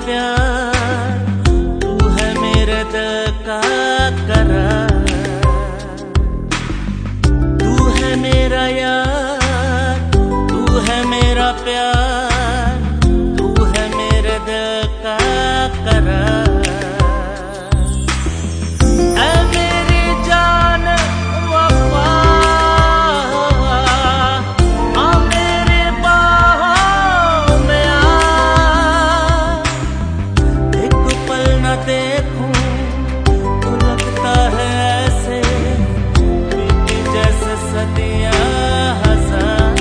प्यार, तू है मेरे दिल का करार। तू है मेरा यार, तू है मेरा प्यार, तू है मेरे दिल का करार। देखूं तो लगता है ऐसे बीती जैसे सदियां हजार।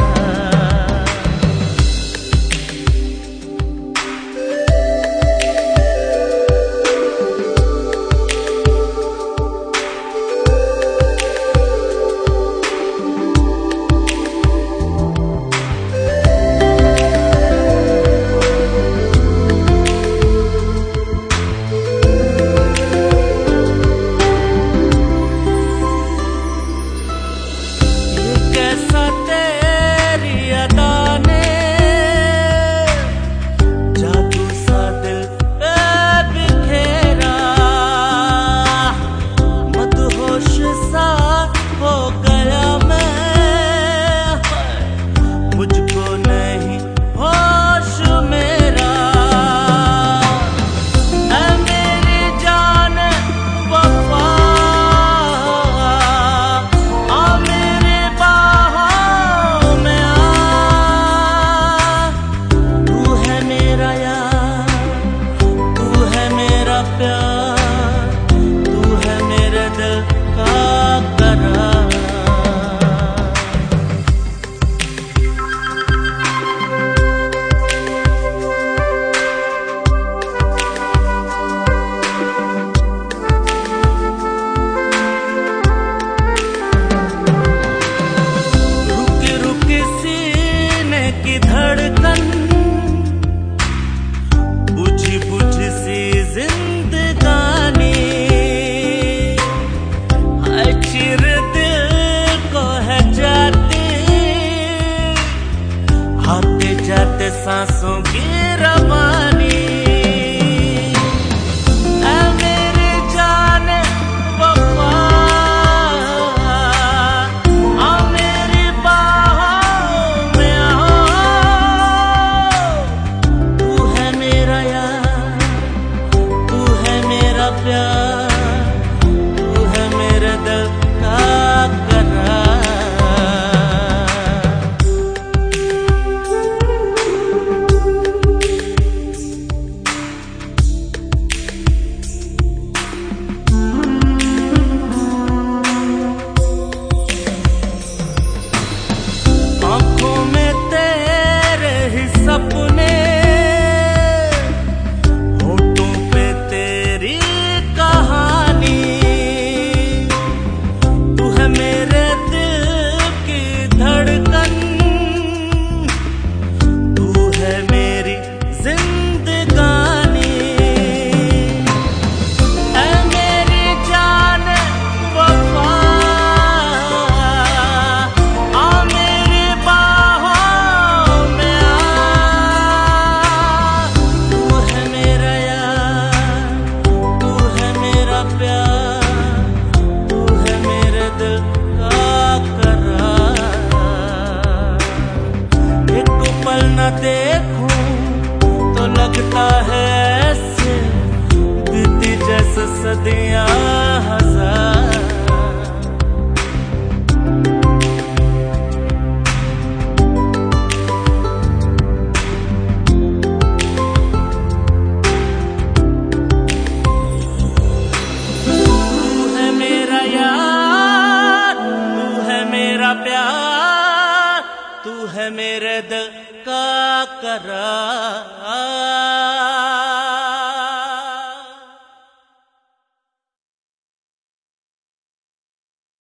बुझी बुझी सी जिंदगानी है, चिर दिल को है जाती, आते जाते सांसों की रवानी। सपने होठों पे तेरी कहानी, तू है मेरे दिल की धड़कन, तू है मेरी जिंदगानी। है मेरी जान वफा, आ मेरी बाहों में न देखूं तो लगता है ऐसे बीती जैसे सदियां हजार। तू है मेरा यार, तू है मेरा प्यार, तू है मेरे दिल का करार।